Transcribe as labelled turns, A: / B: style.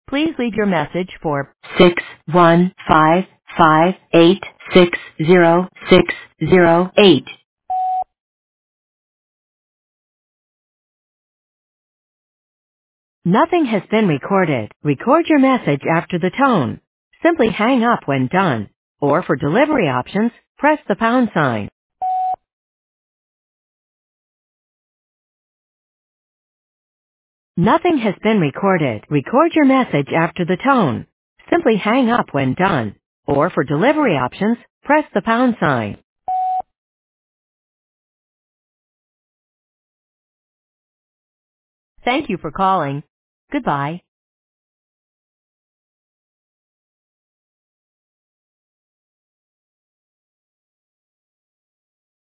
A: Please leave your message for 61558600608. Nothing has been recorded. Record your message after the tone. Simply hang up when done. Or for delivery options, press the pound sign. Nothing has been recorded. Record your message after the tone. Simply hang up when done. Or for delivery options, press the pound sign. Thank you for calling. Goodbye.